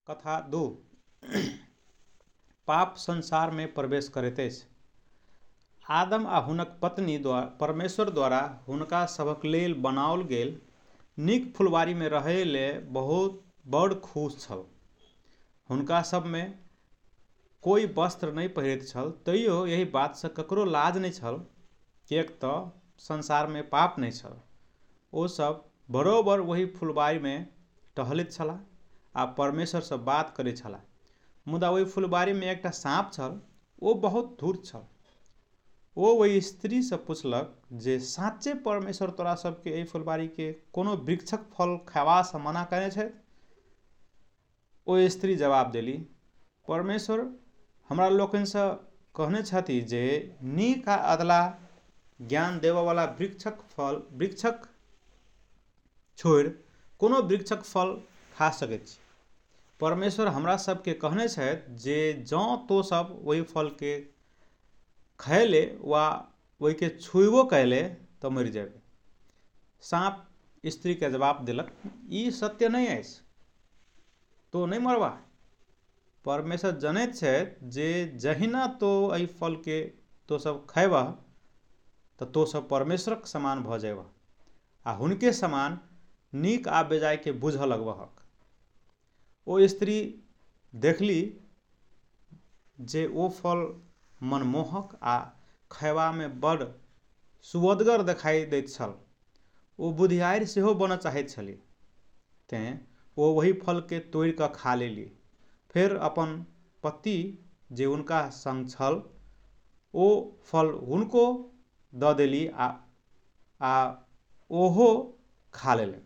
कथा 2 पाप संसार में प्रवेश करैत अछि। आदम आ हुनक पत्नी परमेश्वर द्वारा हुनका सभक लेल बनाओल गेल नीक फुलवारी में रहय लेल बहुत बड़ खुश छल। हुनका सब में कोई वस्त्र नहीं पहिरैत छल, तैयो यही बात से ककरो लाज नहीं छल, किएक तऽ संसार में पाप नहीं छल। ओ सब बरोबर वही फुलवारी में टहलैत छलाह आ परमेश्वर से बात करैत छलाह। मुदा वही फुलवारी में एकटा साँप छल, ओ बहुत धूर्त छल। ओ वही स्त्री से पूछलक जे साँचे परमेश्वर तोरा सबके एहि फुलवारी के कोनो वृक्षक फल खयबा से मना कयने छथि? ओ स्त्री जवाब देली, परमेश्वर हमरा लोकनि से कहने छथि जे नीक आ अधला ज्ञान देबय वाला वृक्षक छोड़ि कोनो वृक्षक फल खा सकैत छी। परमेश्वर हमरा सबके कहने छथि जे जँ तो सब वही फल के खयले वा वही के छुएबो कैले तो मरि जाबे। साँप स्त्री के जवाब दिलक, ई सत्य नहीं अछि, तो नहीं मरबा। परमेश्वर जनैत छथि जे जहिना तो एहि फल के तो सब खयबह तो सब परमेश्वरक समान भ जायबह आ हुनके समान नीक आ बेजाय के बुझ लगबहक। ओ स्त्री देखली जे ओ फल मनमोहक आ खयबा में बड़ सुअदगर देखाई दैत छल। ओ बुधियारि सेहो बनय चाहैत छली, तें ओ वही फल के तोड़ि कऽ खा लेली। फिर अपन पति जे हुनका संग छल, ओ फल हुनको दऽ देली आ ओहो खा लेलनि।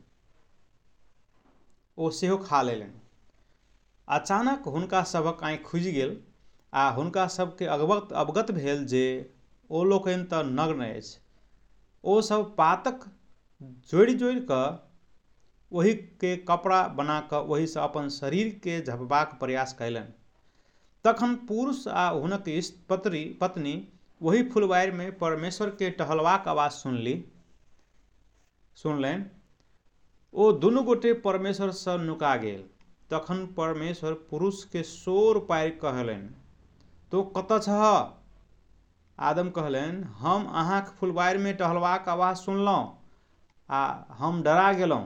ओ सेहो खा लेलनि। अचानक हुनका सभक आँखि खुजि गेल आ हुनका सबके अवगत भेल जे ओ लोकनि तऽ नग्न अछि। ओ सब पातक जोड़ि कऽ ओही के कपड़ा बना कऽ ओही से अपन शरीर के झपबाक प्रयास कयलनि। तखन पुरुष आ हुनक पत्नी वही फुलवारी में परमेश्वर के टहलबाक आवाज सुनलनि। ओ दुनू गोटे परमेश्वर से नुका गेल। तखन परमेश्वर पुरुष के सोर पारि कहलनि, तो कतऽ छह? आदम कहलनि, हम अहाँक फुलवारी में टहलबाक आवाज सुनलहुँ आ हम डरा गेलहुँ,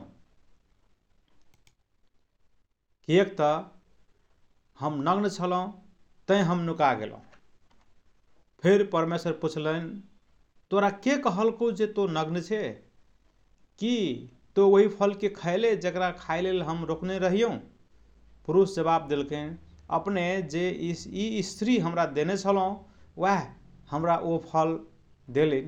किएक तऽ हम नग्न छलहुँ, तैं हम नुका गेलहुँ। फिर परमेश्वर पुछलनि, तोरा के कहलकौ जे तो नग्न छे? की तो वही फल के खैले जकरा खाय लेल हम रोकने रहियौ? पुरुष जवाब देलखिन, अपने जे ई स्त्री हमरा देने छलहुँ वह हमरा ओ फल देलनि।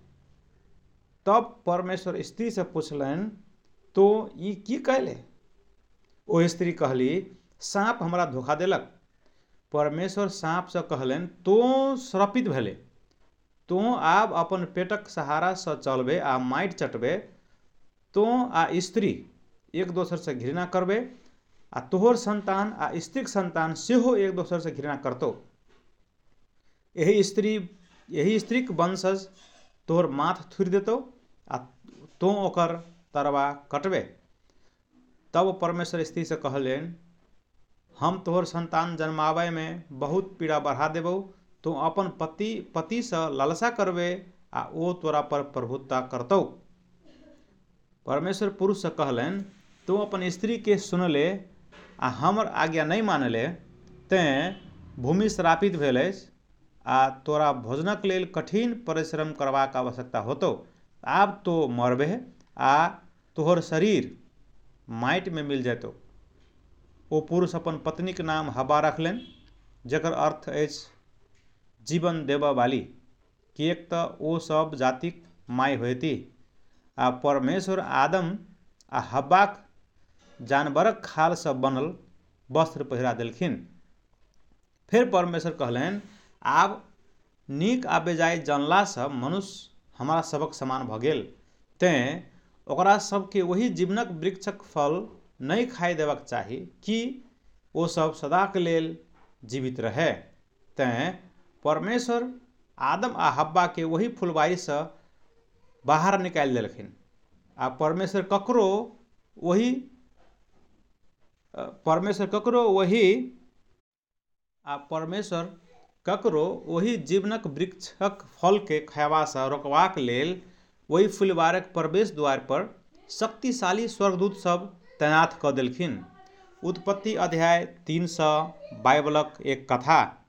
तब परमेश्वर स्त्री से पूछलनि, तो ई की कैले? ओ स्त्री कहली, साँप हमरा धोखा देलक। परमेश्वर साँप से कहलनि, तो श्रापित भेले, तो आब अपन पेटक सहारा से चलबे आ माटि चटबे। तो आ स्त्री एक दोसर से घृणा करबे आ तोहर संतान आ स्त्रीक संतान सेहो एक दोसर से घृणा करतौ। यही स्त्रीक वंशज तोहर माथ थुड़ि देतौ आ तो ओकर तरवा कटबे। तब परमेश्वर स्त्री से कहलनि, हम तोहर संतान जन्माबै में बहुत पीड़ा बढ़ा देबौ। तो अपन पति से लालसा करबे आ ओ तोरा पर प्रभुता करतौ। परमेश्वर पुरुष से कहलनि, तो अपन स्त्री के सुनले आ हमर आज्ञा नहीं मानले, तें भूमि श्रापित भेल अछि आ तोरा भोजनक लेल कठिन परिश्रम करबाक आवश्यकता होतौ। आब तो मरबे आ तोहर शरीर माटि में मिल जेतौ। ओ पुरुष अपन पत्नी के नाम हव्वा रखलनि, जकर अर्थ अछि जीवन देबऽ वाली, किएक तऽ ओ सब जातिक माय होएती। आ परमेश्वर आदम आ हव्वाक जानवरक खाल से बनल वस्त्र पहिरा देलखिन। फिर परमेश्वर कहलनि, आब नीक आ बेजाय जानला से मनुष्य हमरा सबक समान भऽ गेल, तें ओकरा सबके वही जीवनक वृक्षक फल नहीं खाय देबाक चाही कि ओ सब सदाक लेल जीवित रहे। तें परमेश्वर आदम आ हव्वा के वही फुलवारी से बाहर निकालि देलखिन आ परमेश्वर ककरो वही परमेश्वर ककरो ओहि जीवनक वृक्षक फल के खयबासँ रोकबाक लेल ओहि फुलवारक प्रवेश द्वार पर शक्तिशाली स्वर्गदूत सब तैनात कऽ देलखिन। उत्पत्ति अध्याय 3 बाइबलक एक कथा।